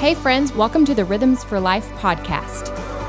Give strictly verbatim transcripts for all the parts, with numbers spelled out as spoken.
Hey friends, welcome to the Rhythms for Life podcast.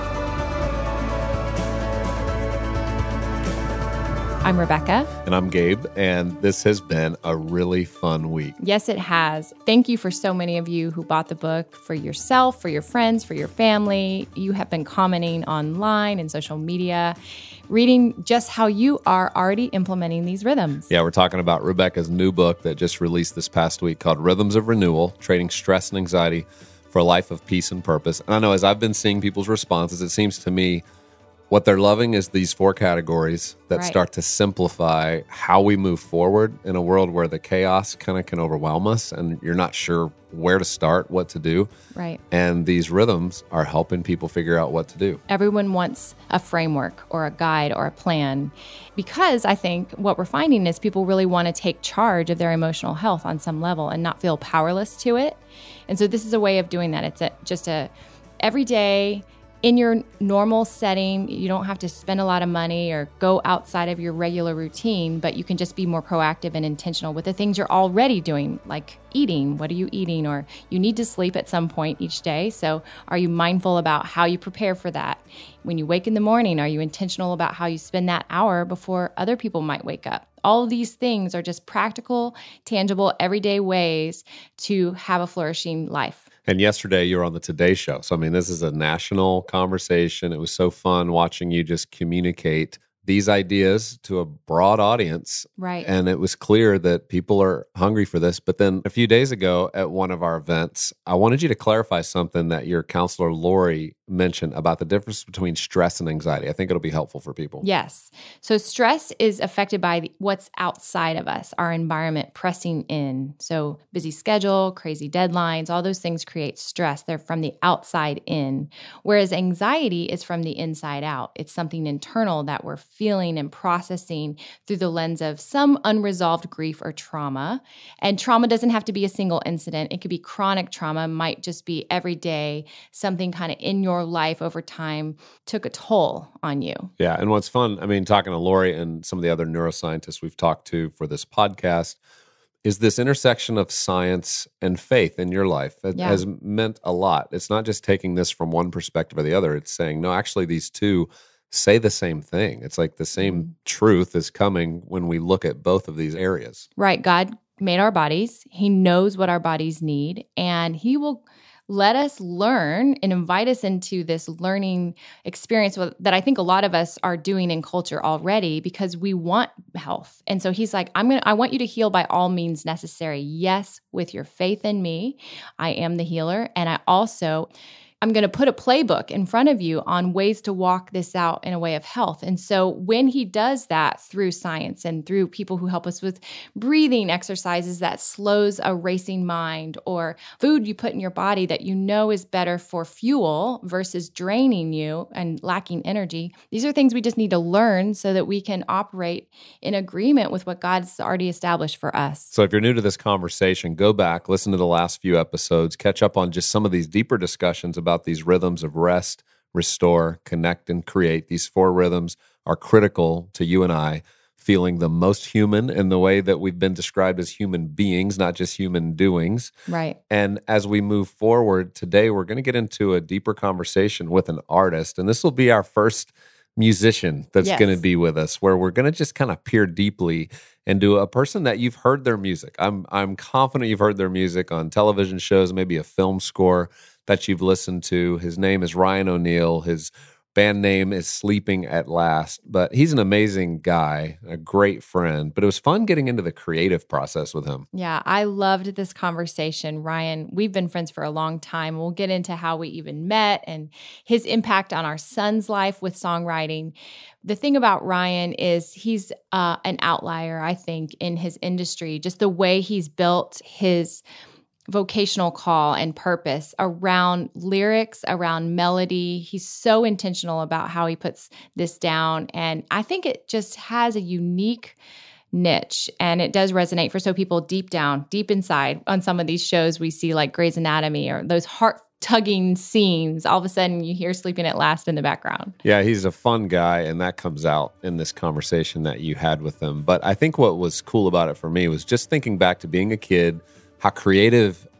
I'm Rebecca. And I'm Gabe, and this has been a really fun week. Yes, it has. Thank you for so many of you who bought the book for yourself, for your friends, for your family. You have been commenting online and social media, reading just how you are already implementing these rhythms. Yeah, we're talking about Rebecca's new book that just released this past week called Rhythms of Renewal, Trading Stress and Anxiety for a Life of Peace and Purpose. And I know as I've been seeing people's responses, it seems to me what they're loving is these four categories that Right. start to simplify how we move forward in a world where the chaos kind of can overwhelm us and you're not sure where to start, what to do. Right. And these rhythms are helping people figure out what to do. Everyone wants a framework or a guide or a plan because I think what we're finding is people really want to take charge of their emotional health on some level and not feel powerless to it. And so this is a way of doing that. It's a, just a everyday, in your normal setting, you don't have to spend a lot of money or go outside of your regular routine, but you can just be more proactive and intentional with the things you're already doing, like eating. What are you eating? Or you need to sleep at some point each day. So are you mindful about how you prepare for that? When you wake in the morning, are you intentional about how you spend that hour before other people might wake up? All of these things are just practical, tangible, everyday ways to have a flourishing life. And yesterday you were on the Today Show. So, I mean, this is a national conversation. It was so fun watching you just communicate these ideas to a broad audience. Right. And it was clear that people are hungry for this. But then a few days ago at one of our events, I wanted you to clarify something that your counselor, Lori, mentioned about the difference between stress and anxiety. I think it'll be helpful for people. Yes. So stress is affected by the, what's outside of us, our environment pressing in. So busy schedule, crazy deadlines, all those things create stress. They're from the outside in. Whereas anxiety is from the inside out. It's something internal that we're feeling and processing through the lens of some unresolved grief or trauma. And trauma doesn't have to be a single incident. It could be chronic trauma, might just be every day, something kind of in your life over time took a toll on you. Yeah. And what's fun, I mean, talking to Lori and some of the other neuroscientists we've talked to for this podcast, is this intersection of science and faith in your life that Yeah. has meant a lot. It's not just taking this from one perspective or the other. It's saying, no, actually, these two say the same thing. It's like the same Mm. truth is coming when we look at both of these areas. Right. God made our bodies. He knows what our bodies need, and He will let us learn and invite us into this learning experience that I think a lot of us are doing in culture already because we want health. And so He's like, I'm going to, I want you to heal by all means necessary. Yes, with your faith in me, I am the healer. And I also, I'm going to put a playbook in front of you on ways to walk this out in a way of health. And so when He does that through science and through people who help us with breathing exercises that slows a racing mind, or food you put in your body that you know is better for fuel versus draining you and lacking energy, these are things we just need to learn so that we can operate in agreement with what God's already established for us. So if you're new to this conversation, go back, listen to the last few episodes, catch up on just some of these deeper discussions about these rhythms of rest, restore, connect, and create. These four rhythms are critical to you and I feeling the most human in the way that we've been described as human beings, not just human doings. Right. And as we move forward today, we're going to get into a deeper conversation with an artist. And this will be our first musician that's Yes. going to be with us, where we're going to just kind of peer deeply into a person that you've heard their music. I'm I'm confident you've heard their music on television shows, maybe a film score that you've listened to. His name is Ryan O'Neal. His band name is Sleeping at Last. But he's an amazing guy, a great friend. But it was fun getting into the creative process with him. Yeah, I loved this conversation. Ryan, we've been friends for a long time. We'll get into how we even met and his impact on our son's life with songwriting. The thing about Ryan is he's uh, an outlier, I think, in his industry. Just the way he's built his vocational call and purpose around lyrics, around melody. He's so intentional about how he puts this down. And I think it just has a unique niche, and it does resonate for so people deep down, deep inside. On some of these shows we see like Grey's Anatomy or those heart tugging scenes, all of a sudden you hear Sleeping at Last in the background. Yeah, he's a fun guy, and that comes out in this conversation that you had with him. But I think what was cool about it for me was just thinking back to being a kid, how creative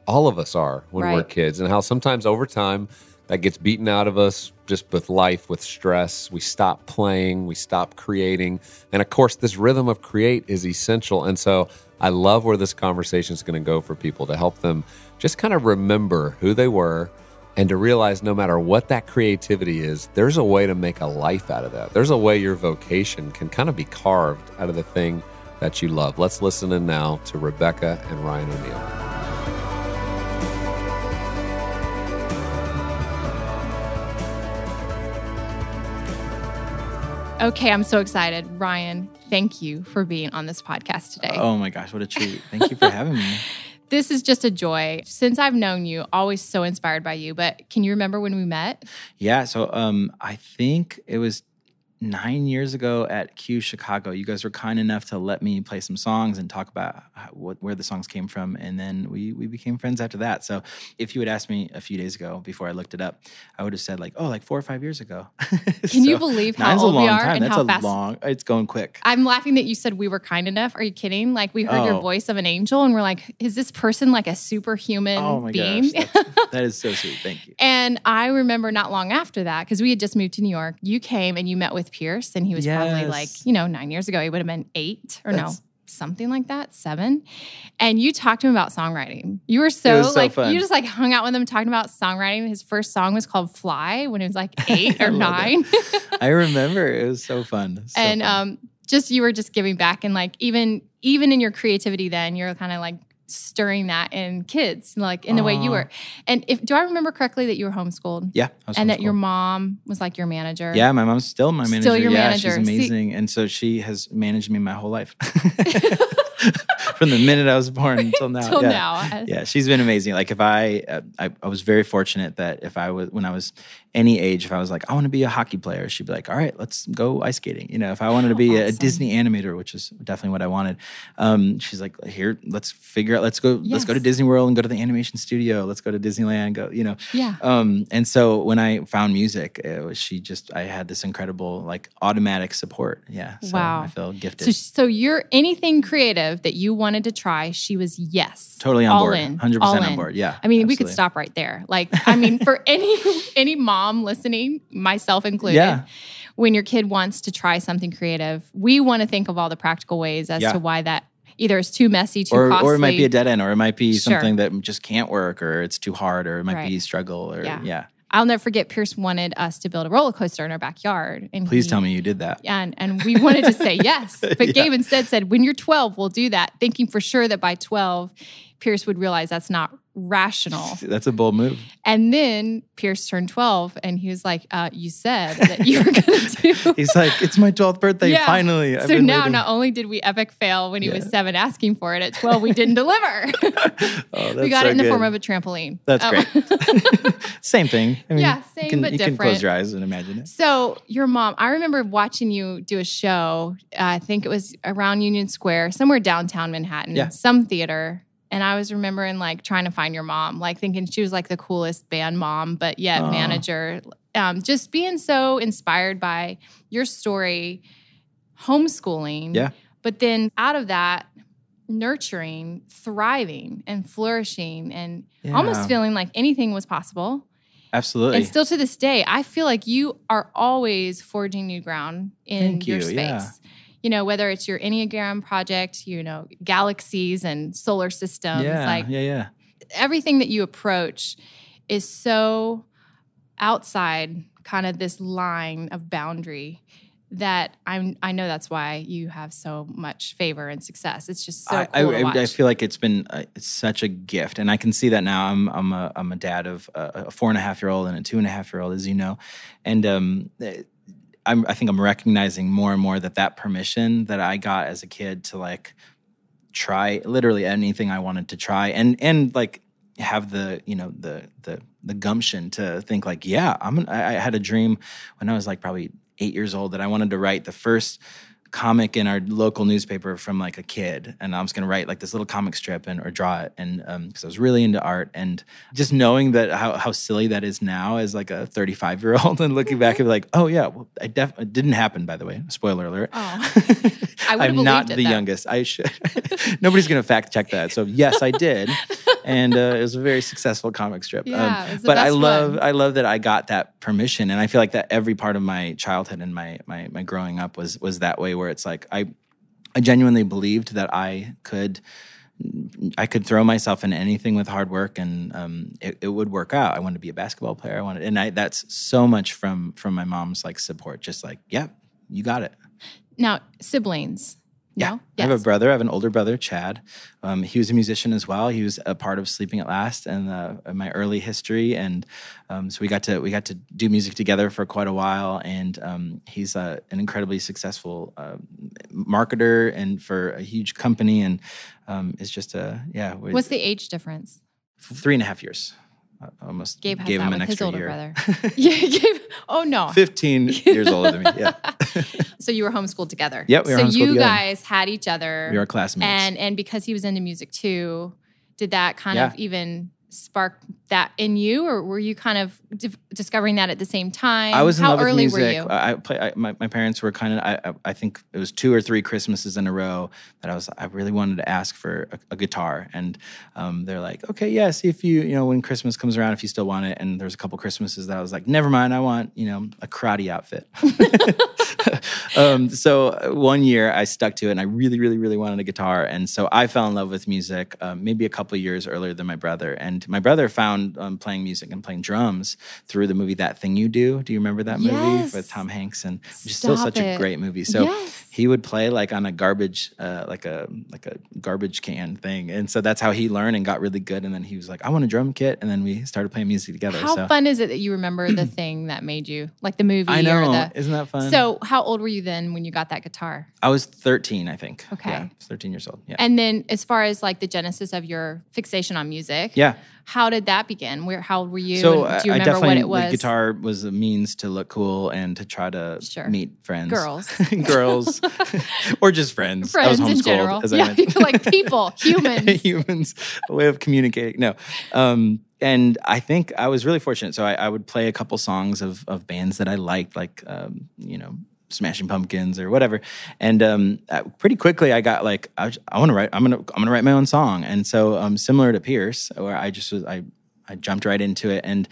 all of us are when Right. we're kids, and how sometimes over time that gets beaten out of us just with life, with stress. We stop playing, we stop creating. And of course, this rhythm of create is essential. And so I love where this conversation is going to go for people to help them just kind of remember who they were and to realize no matter what that creativity is, there's a way to make a life out of that. There's a way your vocation can kind of be carved out of the thing that you love. Let's listen in now to Rebecca and Ryan O'Neal. Okay, I'm so excited. Ryan, thank you for being on this podcast today. Oh my gosh, what a treat. Thank you for having me. This is just a joy. Since I've known you, always so inspired by you. But can you remember when we met? Yeah, so um, I think it was nine years ago at Q Chicago. You guys were kind enough to let me play some songs and talk about how, what, where the songs came from. And then we we became friends after that. So if you had asked me a few days ago before I looked it up, I would have said like, oh, like four or five years ago. Can so, you believe how nine's old a long we are time. and That's how a fast? long, it's going quick. I'm laughing that you said we were kind enough. Are you kidding? Like we heard your Oh. voice of an angel and we're like, is this person like a superhuman Oh my being? gosh, that's, that is so sweet. Thank you. And I remember not long after that, because we had just moved to New York, you came and you met with Pierce, and he was probably Yes. like, you know, nine years ago, he would have been eight or That's- no, something like that, seven. And you talked to him about songwriting. You were so, It was so like, fun. you just like hung out with him talking about songwriting. His first song was called Fly when he was like eight I or love nine. I remember it was so fun. So and fun. um, just, you were just giving back. And like, even, even in your creativity then, you're kind of like, stirring that in kids, like in the way you Aw. were. And if do I remember correctly that you were homeschooled? yeah, I was And that your homeschooled. mom was like your manager? Yeah, my mom's still my manager. Still your yeah, manager. she's See- amazing. And so she has managed me my whole life. From the minute I was born until now. Till yeah. now. Yeah, she's been amazing. Like if I, uh, I, I was very fortunate that if I was, when I was any age, if I was like, I want to be a hockey player, she'd be like, all right, let's go ice skating. You know, if I wanted to be a Awesome. Disney animator, which is definitely what I wanted, um, she's like, here, let's figure out, let's go, let's go to Yes. Disney World and go to the animation studio. Let's go to Disneyland. Go, you know. Yeah. Um, and so when I found music, it was, she just, I had this incredible like automatic support. Yeah. So Wow. I feel gifted. So, so you're anything creative that you wanted to try, she was yes. Totally on all board. in, one hundred percent all on in. board. Yeah. I mean, we could absolutely. stop right there. Like, I mean, for any any mom listening, myself included, Yeah. when your kid wants to try something creative, we want to think of all the practical ways as Yeah. to why that either is too messy, too or, costly. or it might be a dead end, or it might be Sure. something that just can't work, or it's too hard, or it might Right. be struggle, or Yeah. yeah. I'll never forget Pierce wanted us to build a roller coaster in our backyard. And Please he- tell me you did that. And, and we wanted to say yes. But Yeah. Gabe instead said, when you're twelve, we'll do that, thinking for sure that by twelve, Pierce would realize that's not rational. That's a bold move. And then Pierce turned twelve and he was like, uh, you said that you were going to do. He's like, it's my twelfth birthday. Yeah. Finally. I've So been now waiting. not only did we epic fail when he was Yeah. seven asking for it, at twelve we didn't deliver. Oh, we that's got so it in the good. form of a trampoline. That's Um, great. Same thing. I mean, Yeah, same you can, but you can different. close your eyes and imagine it. So your mom, I remember watching you do a show. Uh, I think it was around Union Square, somewhere downtown Manhattan, Yeah. some theater. And I was remembering like trying to find your mom, like thinking she was like the coolest band mom, but yet Aw. manager. Um, just being so inspired by your story, homeschooling. Yeah. But then out of that, nurturing, thriving, and flourishing, and almost Yeah. feeling like anything was possible. Absolutely. And still to this day, I feel like you are always forging new ground in Thank your you, space. yeah. You know, whether it's your Enneagram project, you know, galaxies and solar systems, yeah. like yeah. Yeah. everything that you approach is so outside kind of this line of boundary that I'm I know that's why you have so much favor and success. It's just so I, cool I, to watch. I feel like it's been uh, it's such a gift, and I can see that now. I'm I'm a I'm a dad of a, a four and a half year old and a two and a half year old, as you know, and um, I'm, I think I'm recognizing more and more that that permission that I got as a kid to like try literally anything I wanted to try, and and like have the you know the the the gumption to think like, yeah, I'm an, I, I had a dream when I was like probably eight years old that I wanted to write the first comic in our local newspaper from like a kid, and I was going to write like this little comic strip and or draw it, and um because I was really into art, and just knowing that how how silly that is now as like a thirty-five year old, and looking back and be like, oh yeah, well, I def it didn't happen, by the way, spoiler alert. Oh. I would've I'm not believed it, the though. youngest. I should. Nobody's going to fact check that. So yes, I did, and uh, it was a very successful comic strip. Yeah, it was the but I best love, one. I love that I got that permission, and I feel like that every part of my childhood and my my my growing up was was that way, where it's like I I genuinely believed that I could. I could throw myself in anything with hard work, and um, it, it would work out. I wanted to be a basketball player. I wanted, and I, that's so much from from my mom's like support. Just like, yeah, you got it. Now, siblings. Yeah, No? I have a brother. I have an older brother, Chad. Um, he was a musician as well. He was a part of Sleeping at Last and uh, in my early history, and um, so we got to we got to do music together for quite a while. And um, he's uh, an incredibly successful uh, marketer and for a huge company, and um, is just a yeah. we- What's the age difference? Three and a half years. I almost Gabe has gave that him an with his extra older year. brother. Yeah, Gabe. Oh no. Fifteen years older than me. Yeah, So you were homeschooled together. Yep, we were so homeschooled you together. guys had each other. we were classmates. And and because he was into music too, did that kind Yeah. of even spark that in you, or were you kind of di- discovering that at the same time? I was in How love with early music. were you? I, I, play, I my, my parents were kind of. I, I I think it was two or three Christmases in a row that I was. I really wanted to ask for a, a guitar, and um, they're like, "Okay, yeah, see if you you know when Christmas comes around, if you still want it." And there's a couple Christmases that I was like, "Never mind, I want you know a karate outfit." um, so one year I stuck to it, and I really, really, really wanted a guitar, and so I fell in love with music um, maybe a couple years earlier than my brother. And my brother found um, playing music and playing drums through the movie That Thing You Do. Do you remember that movie Yes. with Tom Hanks? And which is still Stop such a it. great movie. So Yes. he would play like on a garbage, uh, like a like a garbage can thing, and so that's how he learned and got really good. And then he was like, "I want a drum kit," and then we started playing music together. How so. fun is it that you remember the thing that made you, like the movie? I know, Or the, isn't that fun? So how old were you then when you got that guitar? I was thirteen, I think. Okay. Yeah, I was thirteen years old. Yeah. And then as far as like the genesis of your fixation on music, yeah. how did that begin? Where how old were you? So and do you I, I remember definitely, what it was? the guitar was a means to look cool and to try to Sure. meet friends. Girls. Girls. Or just friends. I was Friends in homeschooled, general. as I Yeah, mentioned. like people, humans. humans, a way of communicating. No. Um, and I think I was really fortunate. So I, I would play a couple songs of, of bands that I liked, like, um, you know, Smashing Pumpkins or whatever. And um, uh, pretty quickly I got like, I, I want to write, I'm going to, I'm going to write my own song. And so um, similar to Pierce, where I just was, I, I jumped right into it. And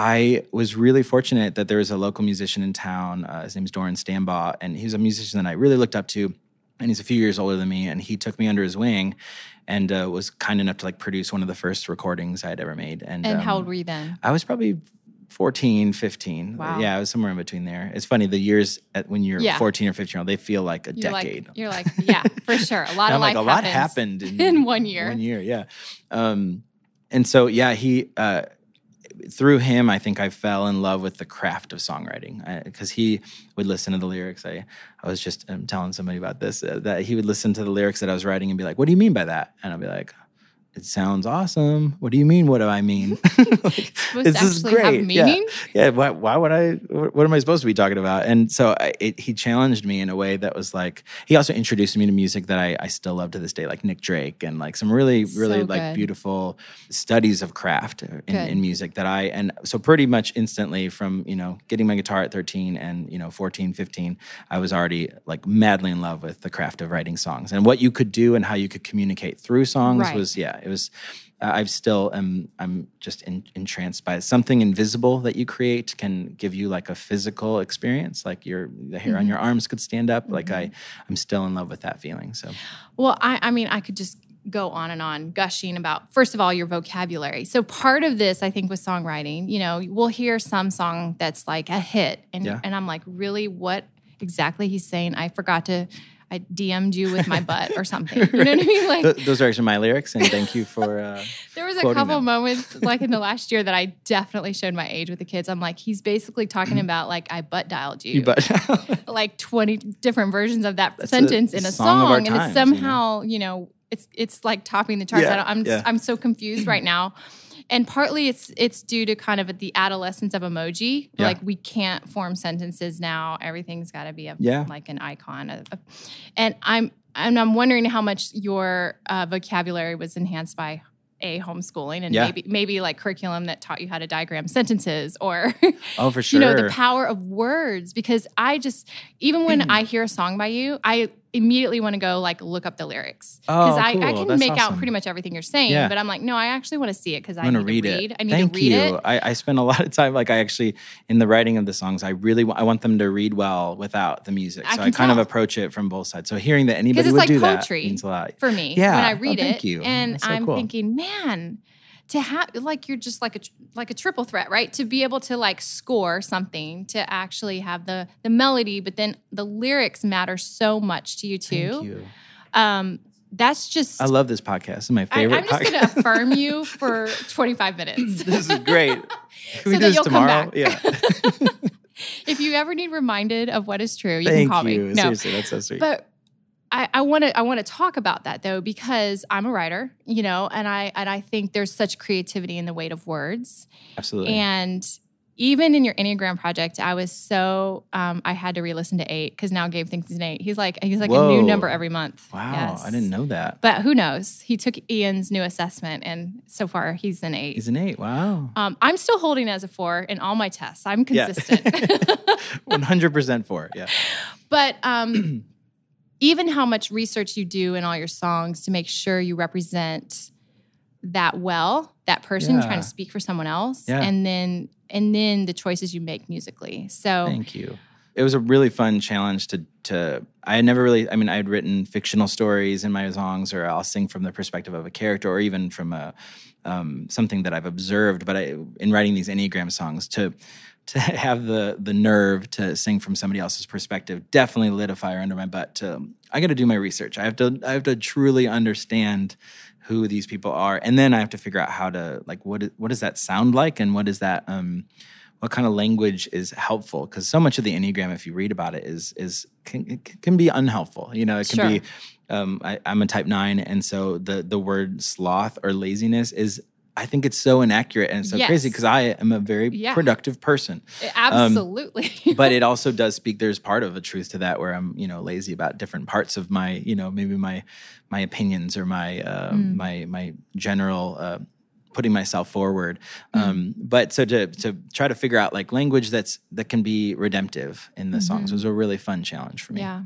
I was really fortunate that there was a local musician in town. Uh, his name's Doran Stambaugh. And he was a musician that I really looked up to. And he's a few years older than me. And he took me under his wing and uh, was kind enough to like produce one of the first recordings I had ever made. And, And um, how old were you then? I was probably fourteen, fifteen. Wow. Yeah, I was somewhere in between there. It's funny, the years at when you're Yeah. fourteen or fifteen year old, they feel like a You're decade. like, you're like, yeah, for sure. A lot And of I'm like, life a lot happens happened in, in one year. One year, yeah. Um, and so, yeah, he, uh, through him, I think I fell in love with the craft of songwriting because he would listen to the lyrics. I, I was just um, telling somebody about this, uh, that he would listen to the lyrics that I was writing and be like, "What do you mean by that?" And I'd be like, "It sounds awesome. What do you mean? What do I mean?" Like, Supposed to actually have meaning? Yeah. yeah why, why would I? What, what am I supposed to be talking about? And so I, it, he challenged me in a way that was like. He also introduced me to music that I, I still love to this day, like Nick Drake and like some really, really So like good. beautiful studies of craft in, Good. in music that I and so pretty much instantly from you know getting my guitar at thirteen and you know fourteen, fifteen, I was already like madly in love with the craft of writing songs and what you could do and how you could communicate through songs Right. was yeah it was. Uh, I've still am I'm just in, entranced by it. Something invisible that you create can give you like a physical experience, like your the hair Mm-hmm. on your arms could stand up. Like I I'm still in love with that feeling. So Well, I, I mean, I could just go on and on gushing about, first of all, your vocabulary. So part of this, I think, with songwriting, you know, we'll hear some song that's like a hit. And, Yeah. and I'm like, really, what exactly he's saying? I forgot to, I D M'd you with my butt or something. You know what I mean? Like, Th- those are actually my lyrics, and thank you for. Uh, there was a quoting couple them. moments like in the last year that I definitely showed my age with the kids. I'm like, he's basically talking about like, I butt dialed you. you but like twenty different versions of that That's sentence a in a song song, of our and times, it's you know? somehow you know it's it's like topping the charts. Yeah, I don't, I'm yeah. I'm so confused right now, and partly it's it's due to kind of the adolescence of emoji. Yeah. Like we can't form sentences now. Everything's got to be a Yeah. like an icon, a- a- and I'm and I'm wondering how much your uh, vocabulary was enhanced by. A homeschooling and Yeah. maybe maybe like curriculum that taught you how to diagram sentences or oh for sure you know, the power of words. Because I just, even when Mm. I hear a song by you, I immediately want to go like look up the lyrics Oh, because I, cool. I can That's make awesome. out pretty much everything you're saying, Yeah. but I'm like, no, I actually want to see it because I I'm need gonna read to it. read. I need Thank to read you. it. I, I spend a lot of time, like I actually, in the writing of the songs, I really wa- I want them to read well without the music. I So can I kind of tell. approach it from both sides. So hearing that anybody Because it's would like do poetry that means a lot. for me Yeah. when I Oh, read thank it, you. and That's so I'm cool. thinking, man, to have like you're just like a like a triple threat, right? To be able to like score something, to actually have the the melody, but then the lyrics matter so much to you too. Thank you. Um, that's just I love this podcast. It's my I, favorite I'm just podcast. going to affirm you for twenty-five minutes. This is great. Can So we do that this you'll come tomorrow? back. Yeah. If you ever need reminded of what is true, you Thank can call you. me. No, Seriously, that's so sweet. but I want to I want to talk about that though because I'm a writer, you know, and I and I think there's such creativity in the weight of words. Absolutely. And even in your Enneagram project, I was so um, I had to re-listen to eight because now Gabe thinks he's an eight. He's like he's like Whoa. a new number every month. Wow, Yes. I didn't know that. But who knows? He took Ian's new assessment, and so far he's an eight. He's an eight. Wow. Um, I'm still holding as a four in all my tests. I'm Yeah. consistent. one hundred percent for it. Yeah. But um, even how much research you do in all your songs to make sure you represent that well, that person Yeah. trying to speak for someone else, Yeah. and then and then the choices you make musically. So Thank you. It was a really fun challenge to to I had never really I mean I had written fictional stories in my songs, or I'll sing from the perspective of a character, or even from a um, something that I've observed. But I, in writing these Enneagram songs, to to have the the nerve to sing from somebody else's perspective definitely lit a fire under my butt. To I got to do my research. I have to I have to truly understand who these people are, and then I have to figure out how to like what is, what does that sound like, and what is that um, what kind of language is helpful? Because so much of the Enneagram, if you read about it, is is can, it can be unhelpful. You know, it can Sure. be. Um, I, I'm a type nine, and so the the word sloth or laziness is. I think it's so inaccurate and so Yes. crazy because I am a very Yeah. productive person. absolutely. But it also does speak. There's part of a truth to that where I'm, you know, lazy about different parts of my, you know, maybe my my opinions or my uh, Mm. my my general uh, putting myself forward. Um, but so to to try to figure out like language that's that can be redemptive in the songs was a really fun challenge for me. Yeah.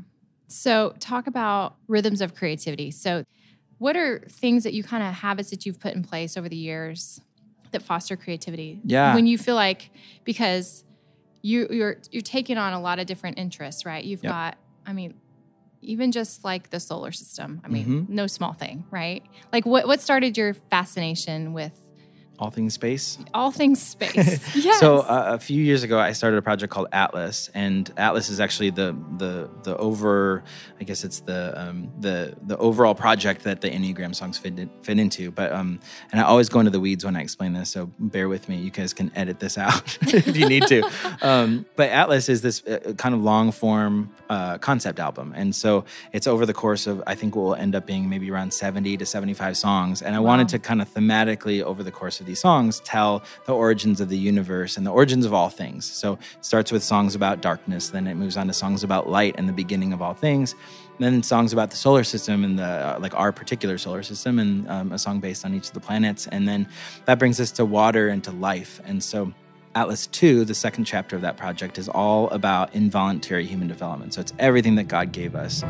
So talk about rhythms of creativity. So what are things that you kind of habits that you've put in place over the years that foster creativity? Yeah. When you feel like because you you're you're taking on a lot of different interests, right? You've Yep. got, I mean, even just like the solar system. I mean, Mhm. no small thing, right? Like what what started your fascination with All things space. all things space? Yes. So uh, a few years ago, I started a project called Atlas, and Atlas is actually the the the over, I guess it's the um, the the overall project that the Enneagram songs fit in, fit into. But um, and I always go into the weeds when I explain this, so bear with me. You guys can edit this out if you need to. Um, but Atlas is this uh, kind of long form uh, concept album, and so it's over the course of I think what will end up being maybe around seventy to seventy-five songs. And I Wow. wanted to kind of thematically over the course of these songs tell the origins of the universe and the origins of all things. So it starts with songs about darkness, then it moves on to songs about light and the beginning of all things, then songs about the solar system and the uh, like our particular solar system, and um, a song based on each of the planets, and then that brings us to water and to life. And so Atlas two, the second chapter of that project, is all about involuntary human development. So it's everything that God gave us.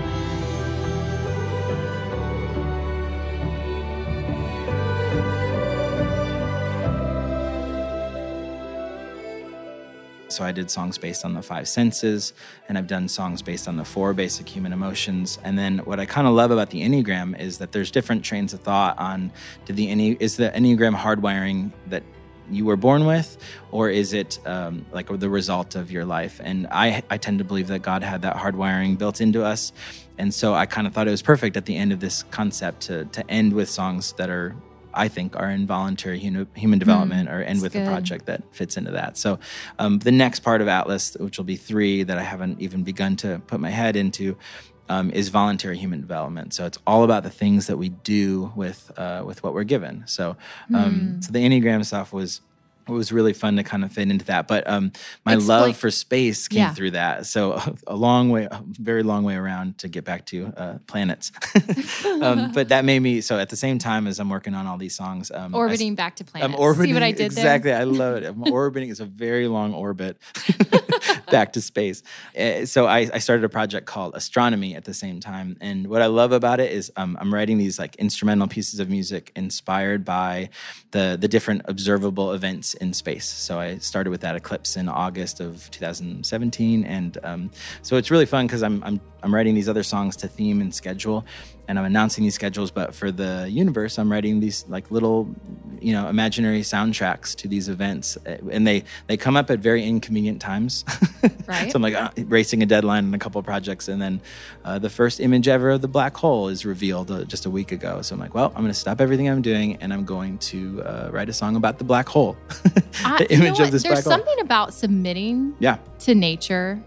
So I did songs based on the five senses, and I've done songs based on the four basic human emotions. And then what I kind of love about the Enneagram is that there's different trains of thought on did the Enne- is the Enneagram hardwiring that you were born with, or is it um, like the result of your life? And I, I tend to believe that God had that hardwiring built into us. And so I kind of thought it was perfect at the end of this concept to to end with songs that are, I think, are involuntary human, human development, or end that's with good. a project that fits into that. So um, the next part of Atlas, which will be three that I haven't even begun to put my head into, um, is voluntary human development. So it's all about the things that we do with uh, with what we're given. So um, so the Enneagram stuff was it was really fun to kind of fit into that. But um, my Explain- love for space came Yeah. through that. So a long way, a very long way around to get back to uh, planets. um, but that made me, so at the same time as I'm working on all these songs. Um, I s- Orbiting back to planets. I'm orbiting. See what I did exactly. there? I love it. I'm orbiting. It's a very long orbit. back to space. Uh, so I, I started a project called Astronomy at the same time. And what I love about it is um, I'm writing these like instrumental pieces of music inspired by the the different observable events in space. So I started with that eclipse in August of two thousand seventeen. And um, so it's really fun because I'm, I'm, I'm writing these other songs to theme and schedule, and I'm announcing these schedules. But for the universe, I'm writing these like little, you know, imaginary soundtracks to these events. And they, they come up at very inconvenient times. Right. So I'm like uh, racing a deadline in a couple of projects. And then uh, the first image ever of the black hole is revealed uh, just a week ago. So I'm like, well, I'm going to stop everything I'm doing and I'm going to uh, write a song about the black hole. I, the you know image what? of this There's black hole. something about submitting Yeah. to nature,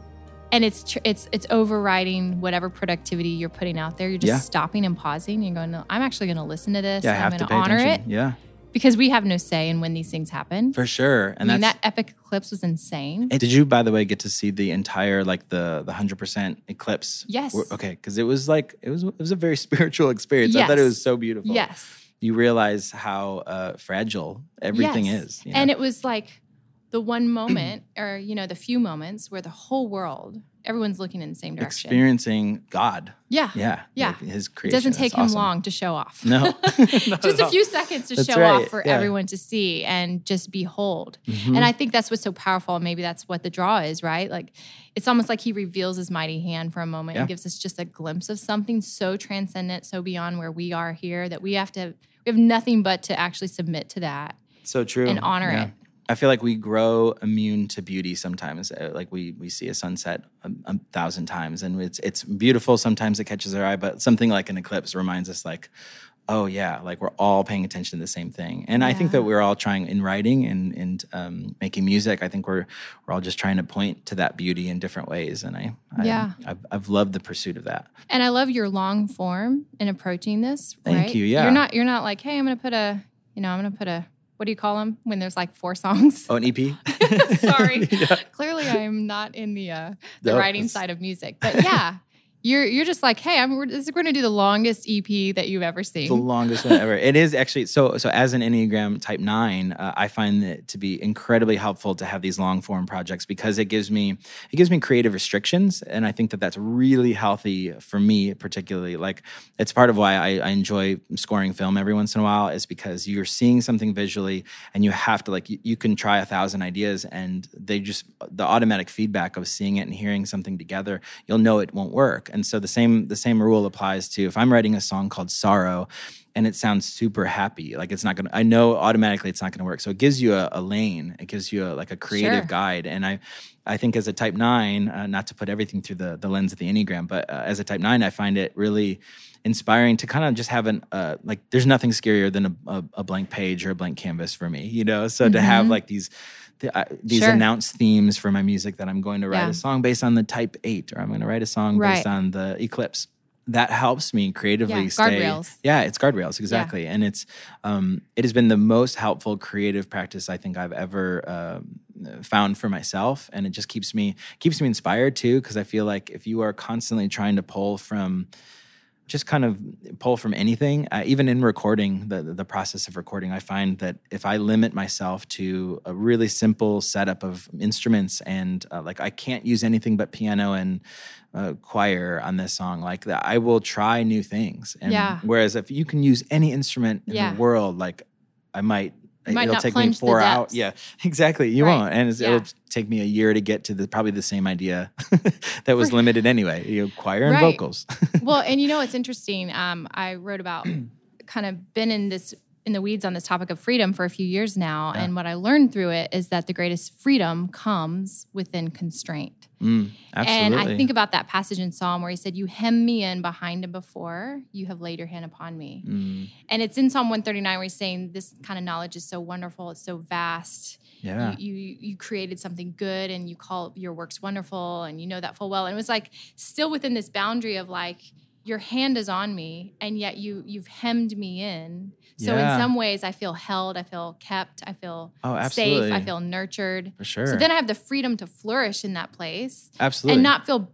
and it's tr- it's it's overriding whatever productivity you're putting out there. You're just Yeah. stopping and pausing. You're going, no, I'm actually going to listen to this. Yeah, I I'm have going to to pay honor attention. it Yeah, because we have no say in when these things happen. for sure. And I mean, that's, that epic eclipse was insane. And did you, by the way, get to see the entire like the the one hundred percent eclipse? Yes. Where- Okay, because it was like it was it was a very spiritual experience. I thought it Yes. was so beautiful. Yes. You realize how uh, fragile everything Yes. is. You know? And it was like the one moment, or you know, the few moments where the whole world, everyone's looking in the same direction. Experiencing God. Yeah. Yeah. Yeah. Like his It creation. doesn't take That's him awesome. long to show off. No. Just a few seconds to That's show right. off for Yeah. everyone to see and just behold. Mhm. And I think that's what's so powerful. And maybe that's what the draw is, right? Like it's almost like he reveals his mighty hand for a moment Yeah. and gives us just a glimpse of something so transcendent, so beyond where we are here that we have to, we have nothing but to actually submit to that. So true. And honor it. I feel like we grow immune to beauty sometimes. Uh, Like we we see a sunset a, a thousand times, and it's it's beautiful. Sometimes it catches our eye, but something like an eclipse reminds us, like, oh yeah, like we're all paying attention to the same thing. And I think Yeah. that we're all trying in writing and and um, making music. I think we're we're all just trying to point to that beauty in different ways. And I, I Yeah. I've, I've loved the pursuit of that. And I love your long form in approaching this. Thank right? you, yeah. You're not you're not like, hey, I'm gonna put a, you know, I'm gonna put a, what do you call them when there's like four songs? Oh, an E P. Sorry. Yeah. Clearly, I'm not in the uh, the No, writing it's- side of music, but yeah, you're you're just like, hey, I'm we're, this is going to do the longest E P that you've ever seen. The longest one ever. It is actually so. So as an Enneagram Type Nine, uh, I find it to be incredibly helpful to have these long form projects because it gives me it gives me creative restrictions, and I think that that's really healthy for me, particularly. Like it's part of why I, I enjoy scoring film every once in a while, is because you're seeing something visually, and you have to like you, you can try a thousand ideas, and they just the automatic feedback of seeing it and hearing something together, you'll know it won't work. And so the same the same rule applies to if I'm writing a song called Sorrow and it sounds super happy, like it's not gonna, I know automatically it's not gonna work. So it gives you a, a lane, it gives you a, like a creative Sure. guide. And I I think as a Type Nine, uh, not to put everything through the, the lens of the Enneagram, but uh, as a Type Nine, I find it really inspiring to kind of just have an, uh, like there's nothing scarier than a, a, a blank page or a blank canvas for me, you know? So to have like these, the, uh, these Sure. announced themes for my music that I'm going to write Yeah. a song based on the Type Eight, or I'm going to write a song Right. based on the eclipse. That helps me creatively Yeah, stay. guardrails. Yeah, it's guardrails, exactly. And it's um, it has been the most helpful creative practice I think I've ever um, found for myself, and it just keeps me keeps me inspired too. Because I feel like if you are constantly trying to pull from just kind of pull from anything, uh, even in recording, the the process of recording, I find that if I limit myself to a really simple setup of instruments and uh, like I can't use anything but piano and uh, choir on this song, like that, I will try new things. And Yeah. whereas if you can use any instrument in Yeah. the world, like I might, You might it'll not take me plunge the four hours. depths. Yeah, exactly. You Right. won't, and it's, Yeah. it'll take me a year to get to the probably the same idea that was limited anyway. You know, choir and Right. vocals. Well, and you know what's interesting? Um, I wrote about kind of been in this in the weeds on this topic of freedom for a few years now, Yeah. and what I learned through it is that the greatest freedom comes within constraint. Mm, absolutely. And I think about that passage in Psalm where he said, "You hem me in behind and before; you have laid your hand upon me." Mm, And it's in Psalm one thirty-nine where he's saying, "This kind of knowledge is so wonderful; it's so vast." yeah. You, you you created something good and you call your works wonderful and you know that full well. And it was like still within this boundary of like your hand is on me and yet you you've hemmed me in. So Yeah. in some ways I feel held, I feel kept, I feel Oh, absolutely. safe, I feel nurtured. For sure. So then I have the freedom to flourish in that place Absolutely. and not feel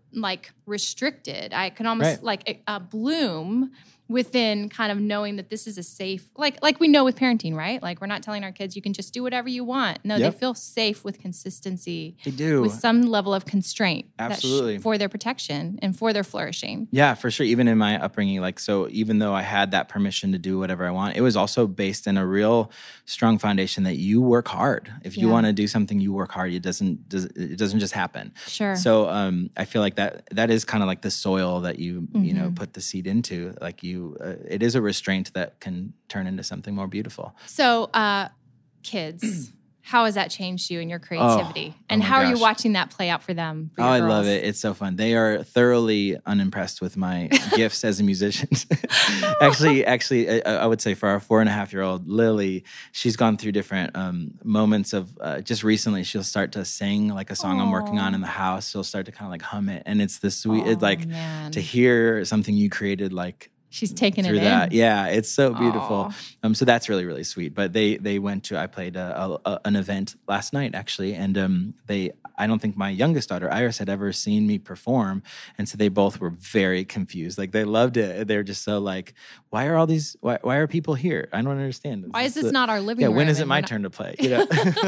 like restricted. I can almost Right. like uh, bloom within kind of knowing that this is a safe, like like we know with parenting, right? Like we're not telling our kids you can just do whatever you want. No, Yep. they feel safe with consistency, They do. with some level of constraint that sh- Absolutely. for their protection and for their flourishing. Yeah, for sure. Even in my upbringing, like, so even though I had that permission to do whatever I want, it was also based in a real strong foundation that you work hard. If you Yeah. want to do something, you work hard. It doesn't, does, it doesn't just happen. Sure. So um, I feel like that that is kind of like the soil that you, you know, Mm-hmm. put the seed into. Like you, uh, it is a restraint that can turn into something more beautiful. So, uh, kids, how has that changed you and your creativity? Oh, and oh my how are you gosh. watching that play out for them? For Oh, your I love girls? it. It's so fun. They are thoroughly unimpressed with my gifts as a musician. actually, actually, I, I would say for our four and a half year old Lily, she's gone through different um, moments of uh, just recently. She'll start to sing like a song I'm working on in the house. She'll start to kind of like hum it, and it's the sweet. Oh, it's like man. to hear something you created like. She's taking Through it that, in. yeah, it's so beautiful. Aw. Um, so that's really really sweet. But they they went to I played a, a, a, an event last night actually, and um, they I don't think my youngest daughter Iris had ever seen me perform, and so they both were very confused. Like they loved it. They're just so like, why are all these? Why, why are people here? I don't understand. Why is It's this the- not our living Yeah, room? when is it and my we're not- turn to play? You know,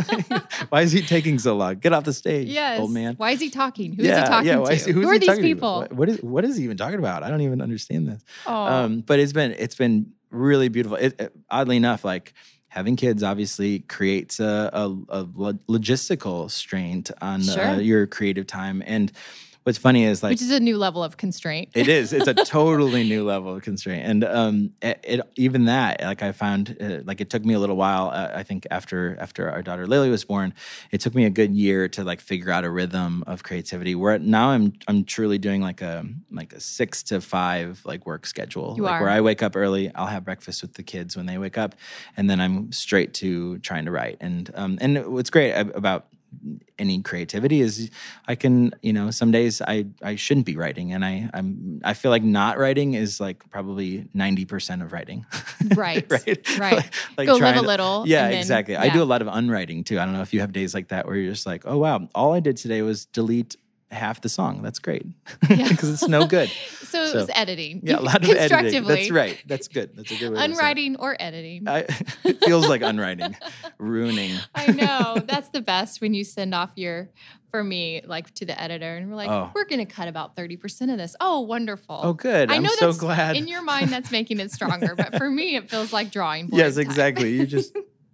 why is he taking so long? Get off the stage, Yes. old man. Why is he talking? Who is yeah, he talking yeah. Why to? is he- who's Who are he these talking to? people? What, what is what is he even talking about? I don't even understand this. Oh. Um, but it's been it's been really beautiful. It, it- oddly enough, like having kids obviously creates a, a, a lo- logistical strain on uh, Sure. your creative time. And what's funny is like Which is a new level of constraint. it is. It's a totally new level of constraint, and um, it, it even that like I found uh, like it took me a little while. Uh, I think after after our daughter Lily was born, it took me a good year to like figure out a rhythm of creativity. Where now I'm I'm truly doing like a like a six to five like work schedule. You like are. where I wake up early, I'll have breakfast with the kids when they wake up, and then I'm straight to trying to write. And um, and what's great about any creativity is I can, you know, some days I, I shouldn't be writing, and I I'm I feel like not writing is like probably ninety percent of writing. Right. right. Right. Like, like Go live trying a to- little, Yeah, and then- exactly. I yeah. do a lot of unwriting too. I don't know if you have days like that where you're just like, oh wow, all I did today was delete half the song. That's great Yeah. because it's no good. So, it was editing. Yeah, a You- lot of editing. constructively. That's right. That's good. That's a good way to say it. Unwriting or editing. I, it feels like unwriting, ruining. I know. That's the best when you send off your, for me, like to the editor, and we're like, Oh. we're going to cut about thirty percent of this. Oh, wonderful. Oh, good. I I'm know so that's, glad. in your mind, that's making it stronger. But for me, it feels like drawing board Yes, time. exactly. You just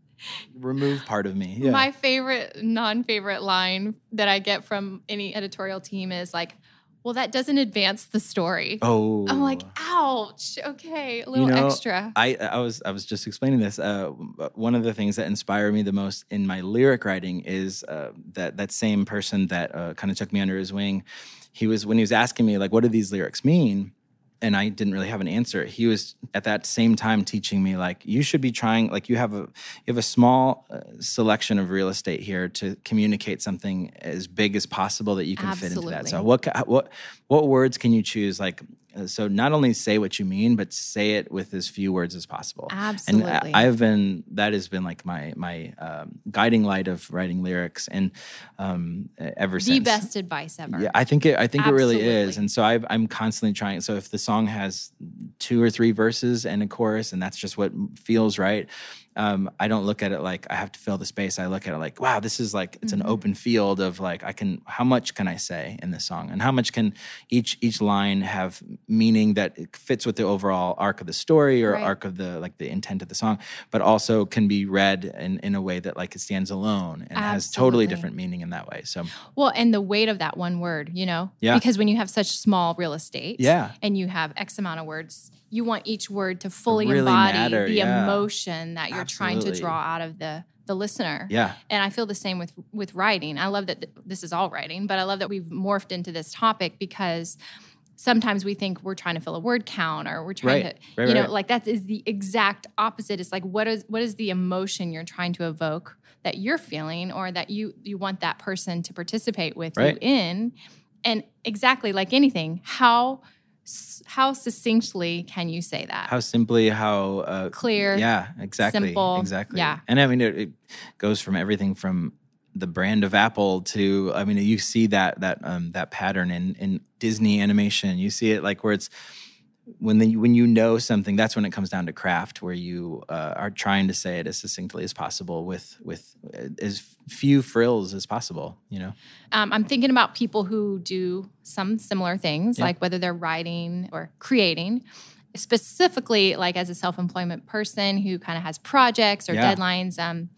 remove part of me. Yeah. My favorite, non-favorite line that I get from any editorial team is like, well, that doesn't advance the story. oh, I'm like, ouch. Okay, a little You know, extra. I I was I was just explaining this. Uh, one of the things that inspire me the most in my lyric writing is uh, that that same person that uh, kind of took me under his wing. He was when he was asking me like, what do these lyrics mean? And I didn't really have an answer. He was at that same time teaching me like you should be trying like you have a you have a small uh, selection of real estate here to communicate something as big as possible that you can fit into that. So Absolutely. what ca- what what words can you choose? Like uh, so not only say what you mean, but say it with as few words as possible. Absolutely. And I, I've been that has been like my my um, guiding light of writing lyrics and um, ever the since. best advice ever. Yeah, I think it. I think it really is, Absolutely. and so I've, I'm constantly trying. So if the song has two or three verses and a chorus, and that's just what feels right, um, I don't look at it like I have to fill the space. I look at it like, wow, this is like it's Mm-hmm. an open field of like I can. How much can I say in this song, and how much can each each line have meaning that it fits with the overall arc of the story or Right. arc of the like the intent of the song, but also can be read in in a way that like it stands alone and has totally Absolutely. different meaning in that way. So Well, and the weight of that one word, you know? Yeah. Because when you have such small real estate Yeah. and you have X amount of words, you want each word to fully really embody matter, the yeah. emotion that you're trying to Absolutely. draw out of the the listener. yeah. And I feel the same with with writing. I love that th- this is all writing, but I love that we've morphed into this topic because sometimes we think we're trying to fill a word count or we're trying Right. to, Right, you know, right. like that is the exact opposite. It's like what is what is the emotion you're trying to evoke that you're feeling or that you you want that person to participate with Right. you in, and exactly like anything, how s- how succinctly can you say that? How simply, how uh, Clear, Yeah, exactly, simple, exactly. yeah. And I mean, it, it goes from everything from the brand of Apple to, I mean, you see that that um, that pattern in in Disney animation. You see it like where it's when the, when you know something, that's when it comes down to craft, where you uh, are trying to say it as succinctly as possible with with as few frills as possible. You know, um, I'm thinking about people who do some similar things, Yeah. like whether they're writing or creating. Specifically, like as a self-employment person who kind of has projects or Yeah. deadlines. Um,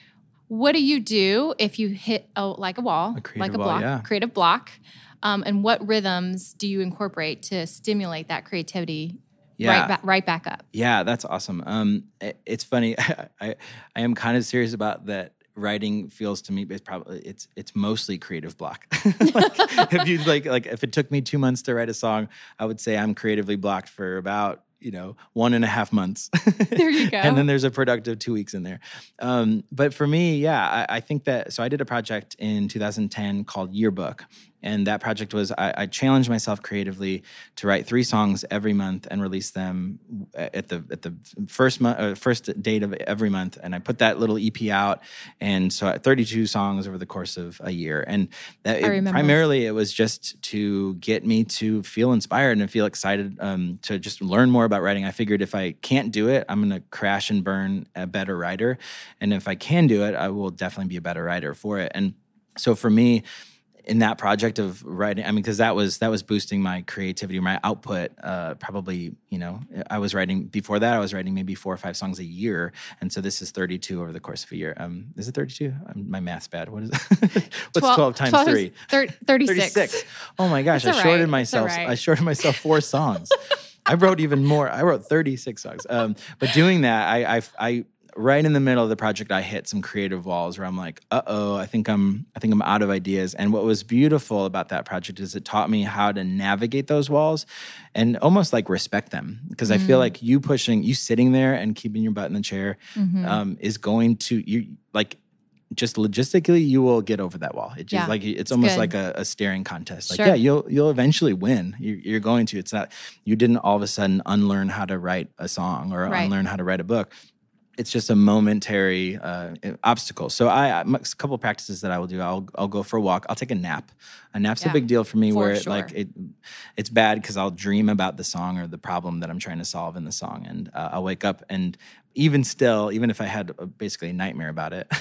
what do you do if you hit a, like a wall, A creative like a wall, block, yeah. creative block? Um, and what rhythms do you incorporate to stimulate that creativity Yeah. right, ba- right back up? Yeah, that's awesome. Um, it, it's funny. I I am kind of serious about that. Writing feels to me it's probably it's it's mostly creative block. Like, if you like like if it took me two months to write a song, I would say I'm creatively blocked for about you know one and a half months. There you go. And then there's a productive two weeks in there. Um, but for me, yeah, I, I think that so I did a project in two thousand ten called Yearbook. And that project was I, I challenged myself creatively to write three songs every month and release them at the at the first month, uh, first date of every month. And I put that little E P out, and so thirty-two songs over the course of a year. And that, I it, remember. primarily it was just to get me to feel inspired and feel excited um, to just learn more about writing. I figured if I can't do it, I'm going to crash and burn a better writer, and if I can do it, I will definitely be a better writer for it. And so for me, in that project of writing, I mean, because that was that was boosting my creativity, my output. Uh, probably, you know, I was writing before that. I was writing maybe four or five songs a year, and so this is thirty-two over the course of a year. Um, is it thirty-two? Um, my math's bad. What is it? What's twelve, twelve times twelve three? Thir- thirty-six. thirty-six. Oh my gosh! It's I all shorted right. myself. It's all right. I shorted myself four songs. I wrote even more. I wrote thirty-six songs. Um, but doing that, I, I, I right in the middle of the project, I hit some creative walls where I'm like, uh oh, I think I'm, I think I'm out of ideas. And what was beautiful about that project is it taught me how to navigate those walls and almost like respect them. Because mm. I feel like you pushing, you sitting there and keeping your butt in the chair mm-hmm. um, is going to you like. Just logistically, you will get over that wall. It just Yeah, like it's, it's almost good. like a, a staring contest. Like, Sure. yeah, you'll you'll eventually win. You're, you're going to. It's not you didn't all of a sudden unlearn how to write a song or Right. unlearn how to write a book. It's just a momentary uh, obstacle. So I, I a couple of practices that I will do. I'll I'll go for a walk. I'll take a nap. A nap's Yeah, a big deal for me. for where it, sure. like it, it's bad because I'll dream about the song or the problem that I'm trying to solve in the song, and uh, I'll wake up and even still, even if I had a, basically a nightmare about it,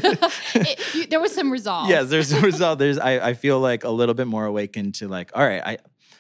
it you, there was some resolve. yes, there's a result. There's I, I feel like a little bit more awakened to like, all right, I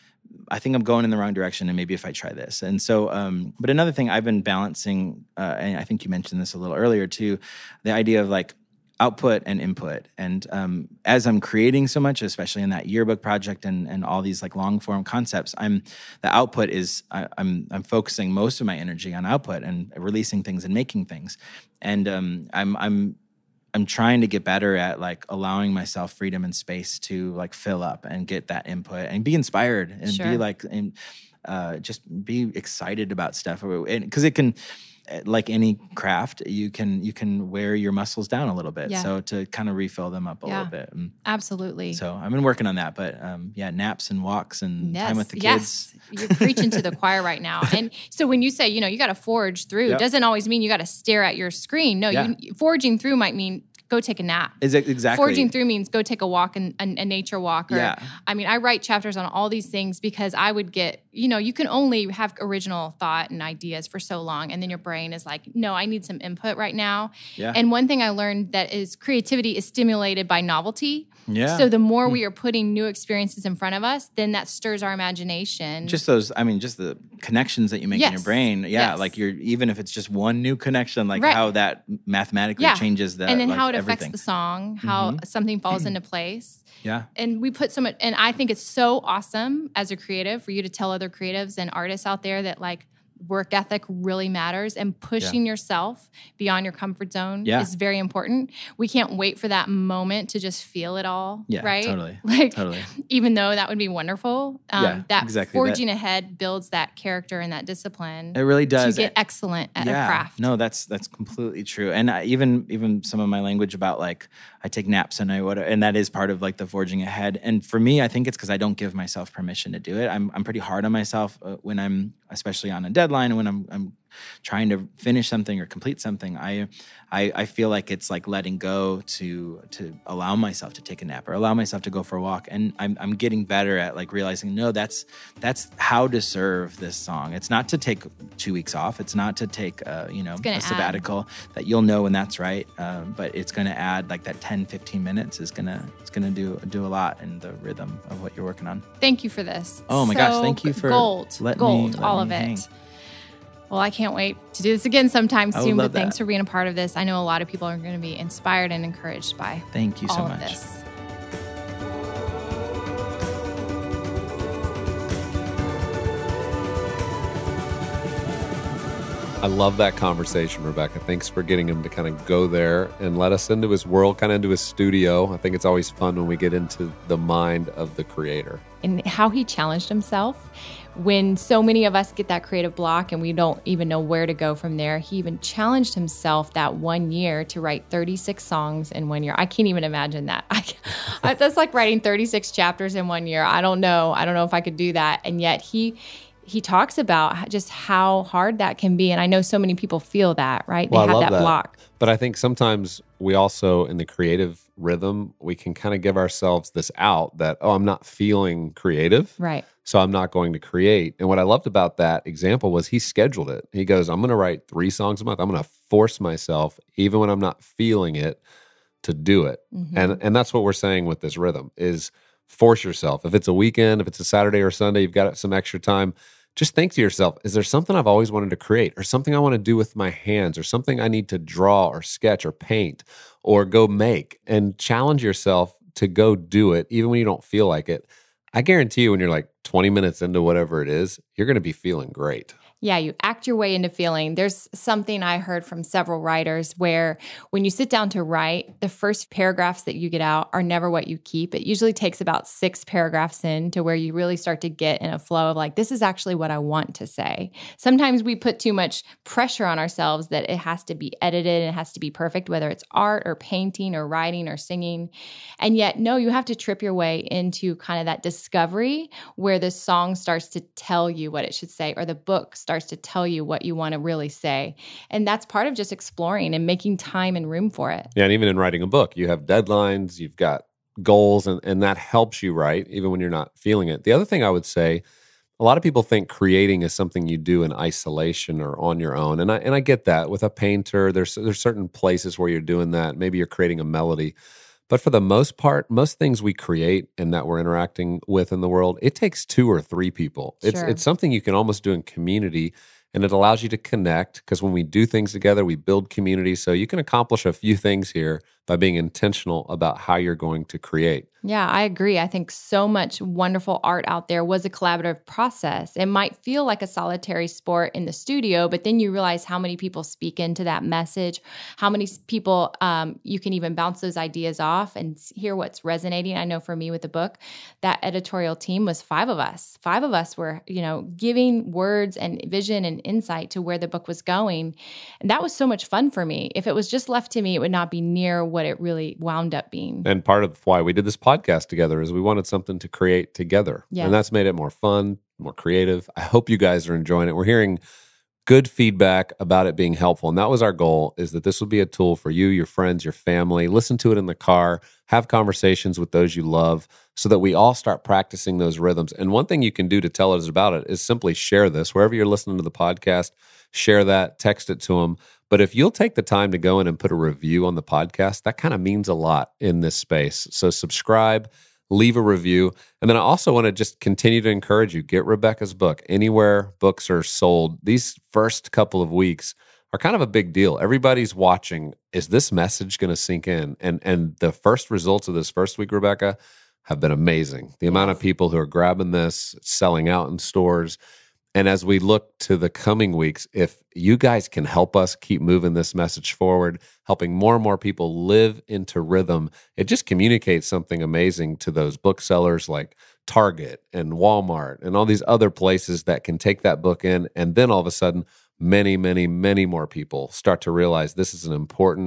I think I'm going in the wrong direction, and maybe if I try this. And so, um, but another thing I've been balancing, uh, and I think you mentioned this a little earlier too, the idea of like output and input. And um, as I'm creating so much, especially in that yearbook project and, and all these like long form concepts, I'm the output is I, I'm I'm focusing most of my energy on output and releasing things and making things, and um, I'm I'm. I'm trying to get better at like allowing myself freedom and space to like fill up and get that input and be inspired and Sure. be like, and uh, just be excited about stuff. And cause it can, like any craft, you can, you can wear your muscles down a little bit. Yeah. So to kind of refill them up a Yeah. little bit. And Absolutely. so I've been working on that, but um, yeah, naps and walks and Yes, time with the kids. yes. You're preaching to the choir right now. And so when you say, you know, you got to forge through, Yep. doesn't always mean you got to stare at your screen. No, Yeah. you, forging through might mean go take a nap. Is it exactly Forging through means go take a walk and a, a nature walk. Or, Yeah. I mean, I write chapters on all these things because I would get, you know, you can only have original thought and ideas for so long. And then your brain is like, no, I need some input right now. Yeah. And one thing I learned that is creativity is stimulated by novelty. Yeah. So the more we are putting new experiences in front of us, then that stirs our imagination. Just those, I mean, just the connections that you make in your Yes. brain. Yeah, Yes. like you're, even if it's just one new connection, like Right. how that mathematically Yeah. changes that. and then like, how it everything. affects the song, how something falls into place. Yeah. And we put so much, and I think it's so awesome as a creative for you to tell other creatives and artists out there that like work ethic really matters, and pushing yourself beyond your comfort zone Yeah. is very important. We can't wait for that moment to just feel it all, Yeah, right? totally. Like, Totally. even though that would be wonderful, um, Yeah, that exactly. forging ahead builds that character and that discipline It really does. to get excellent at yeah. a craft. No, that's that's completely true. And I, even even some of my language about like I take naps and I what and that is part of like the forging ahead. And for me, I think it's because I don't give myself permission to do it. I'm I'm pretty hard on myself uh, when I'm especially on a deadline, when I'm I'm trying to finish something or complete something, I, I, I feel like it's like letting go to to allow myself to take a nap or allow myself to go for a walk. And I'm I'm getting better at like realizing, no, that's that's how to serve this song. It's not to take two weeks off. It's not to take uh, you know a sabbatical add. That you'll know when that's right. Uh, but it's going to add like that ten, fifteen minutes is gonna it's gonna do do a lot in the rhythm of what you're working on. Thank you for this. Oh my so gosh, thank you for gold, letting gold, me, let all me of hang. it. Well, I can't wait to do this again sometime I soon, would love but thanks that. for being a part of this. I know a lot of people are going to be inspired and encouraged by Thank you so all much. of this. I love that conversation, Rebecca. Thanks for getting him to kind of go there and let us into his world, kind of into his studio. I think it's always fun when we get into the mind of the creator. And how he challenged himself when so many of us get that creative block and we don't even know where to go from there. He even challenged himself that one year to write thirty-six songs in one year. I can't even imagine that. I, I, that's like writing thirty-six chapters in one year. I don't know. I don't know if I could do that. And yet he he talks about just how hard that can be. And I know so many people feel that, right? Well, they I have love that, that block. But I think sometimes we also, in the creative rhythm, we can kind of give ourselves this out that, oh, I'm not feeling creative. Right. So I'm not going to create. And what I loved about that example was he scheduled it. He goes, I'm going to write three songs a month. I'm going to force myself, even when I'm not feeling it, to do it. Mm-hmm. And and that's what we're saying with this rhythm is force yourself. If it's a weekend, if it's a Saturday or Sunday, you've got some extra time, just think to yourself, is there something I've always wanted to create or something I want to do with my hands or something I need to draw or sketch or paint or go make, and challenge yourself to go do it even when you don't feel like it. I guarantee you when you're like twenty minutes into whatever it is, you're going to be feeling great. Yeah, you act your way into feeling. There's something I heard from several writers where when you sit down to write, the first paragraphs that you get out are never what you keep. It usually takes about six paragraphs in to where you really start to get in a flow of like, this is actually what I want to say. Sometimes we put too much pressure on ourselves that it has to be edited and it has to be perfect, whether it's art or painting or writing or singing. And yet, no, you have to trip your way into kind of that discovery where the song starts to tell you what it should say or the book starts starts to tell you what you want to really say. And that's part of just exploring and making time and room for it. Yeah, and even in writing a book, you have deadlines, you've got goals, and, and that helps you write, even when you're not feeling it. The other thing I would say, a lot of people think creating is something you do in isolation or on your own. And I and I get that. With a painter, there's there's certain places where you're doing that. Maybe you're creating a melody. But for the most part, most things we create and that we're interacting with in the world, it takes two or three people. It's Sure. it's something you can almost do in community, and it allows you to connect because when we do things together, we build community. So you can accomplish a few things here by being intentional about how you're going to create. Yeah, I agree. I think so much wonderful art out there was a collaborative process. It might feel like a solitary sport in the studio, but then you realize how many people speak into that message, how many people um, you can even bounce those ideas off and hear what's resonating. I know for me with the book, that editorial team was five of us. Five of us were, you know, giving words and vision and insight to where the book was going. And that was so much fun for me. If it was just left to me, it would not be near what it really wound up being. And part of why we did this podcast together is we wanted something to create together. Yes. And that's made it more fun, more creative. I hope you guys are enjoying it. We're hearing good feedback about it being helpful. And that was our goal, is that this would be a tool for you, your friends, your family. Listen to it in the car, have conversations with those you love so that we all start practicing those rhythms. And one thing you can do to tell others about it is simply share this. Wherever you're listening to the podcast, share that, text it to them. But if you'll take the time to go in and put a review on the podcast, that kind of means a lot in this space. So subscribe, leave a review. And then I also want to just continue to encourage you, get Rebecca's book anywhere books are sold. These first couple of weeks are kind of a big deal. Everybody's watching. Is this message going to sink in? And and the first results of this first week, Rebecca, have been amazing. The amount of people who are grabbing this, selling out in stores. And as we look to the coming weeks, if you guys can help us keep moving this message forward, helping more and more people live into rhythm, it just communicates something amazing to those booksellers like Target and Walmart and all these other places that can take that book in. And then all of a sudden, many, many, many more people start to realize this is an important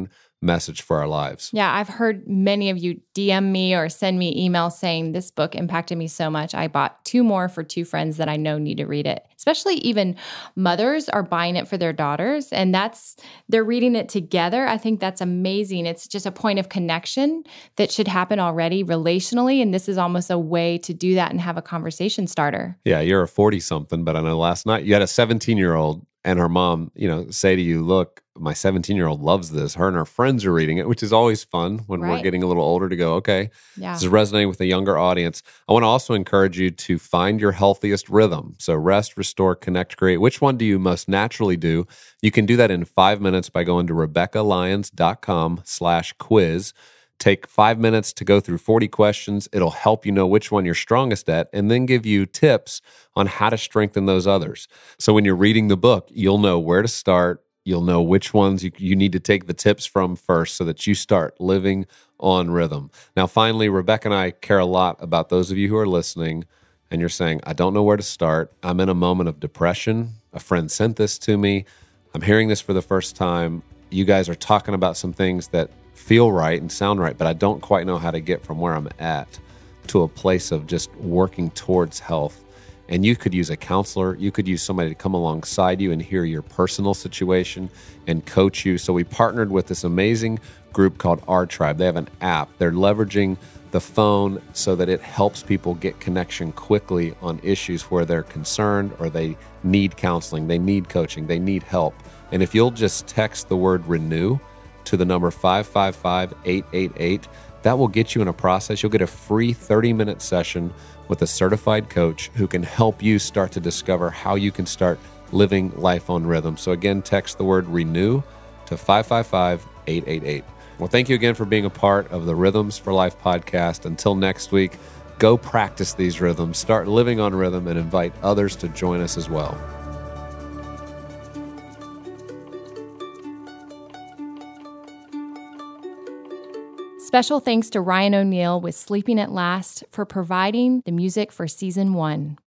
message for our lives. Yeah, I've heard many of you D M me or send me emails saying this book impacted me so much. I bought two more for two friends that I know need to read it. Especially even mothers are buying it for their daughters, and that's they're reading it together. I think that's amazing. It's just a point of connection that should happen already relationally, and this is almost a way to do that and have a conversation starter. Yeah, you're a forty-something, but I know last night you had a seventeen-year-old and her mom, you know, say to you, look, my seventeen-year-old loves this. Her and her friends are reading it, which is always fun when Right. we're getting a little older to go, okay, Yeah. this is resonating with a younger audience. I want to also encourage you to find your healthiest rhythm. So rest, restore, connect, create. Which one do you most naturally do? You can do that in five minutes by going to RebeccaLyons.com slash quiz. Take five minutes to go through forty questions. It'll help you know which one you're strongest at and then give you tips on how to strengthen those others. So when you're reading the book, you'll know where to start. You'll know which ones you, you need to take the tips from first so that you start living on rhythm. Now, finally, Rebecca and I care a lot about those of you who are listening and you're saying, I don't know where to start. I'm in a moment of depression. A friend sent this to me. I'm hearing this for the first time. You guys are talking about some things that feel right and sound right, but I don't quite know how to get from where I'm at to a place of just working towards health. And you could use a counselor. You could use somebody to come alongside you and hear your personal situation and coach you. So we partnered with this amazing group called Our Tribe. They have an app. They're leveraging the phone so that it helps people get connection quickly on issues where they're concerned or they need counseling, they need coaching, they need help. And if you'll just text the word renew to the number five five five, eight eight eight, that will get you in a process. You'll get a free thirty-minute session with a certified coach who can help you start to discover how you can start living life on rhythm. So again, text the word renew to five five five, eight eight eight. Well, thank you again for being a part of the Rhythms for Life podcast. Until next week, go practice these rhythms, start living on rhythm, and invite others to join us as well. Special thanks to Ryan O'Neill with Sleeping at Last for providing the music for season one.